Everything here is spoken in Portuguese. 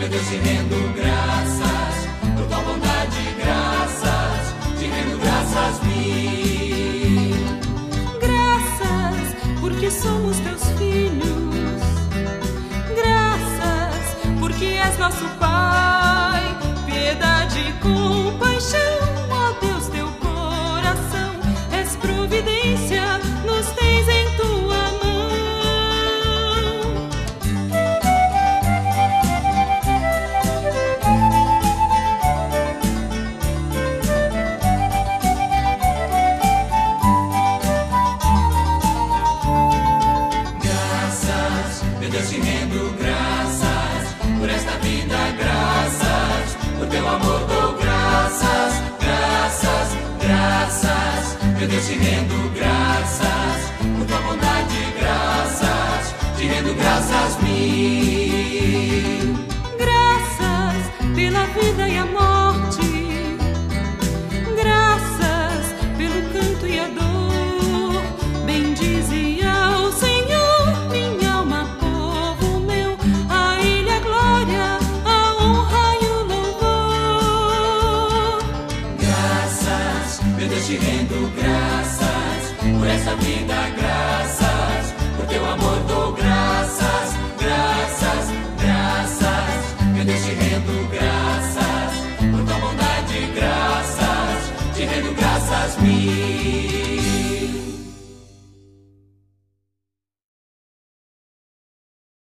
Meu Deus, te rendo graças por tua bondade, graças, te rendo graças mil. Graças porque somos teus filhos, graças porque és nosso Pai, piedade e compaixão, ó Deus, teu coração és providência, nos tens em tua mão. Graças, meu Deus, te rendo graças por esta vida, graças, por teu amor dou graças, graças, graças. Meu Deus, te rendo graças por tua bondade, graças, te rendo graças mil. Graças pela vida e a morte, graças pelo canto e a dor. Bendize ao Senhor, minha alma, povo meu, a Ele a glória, a honra e o louvor. Graças, meu Deus, te rendo graças por esta vida, graças, por teu amor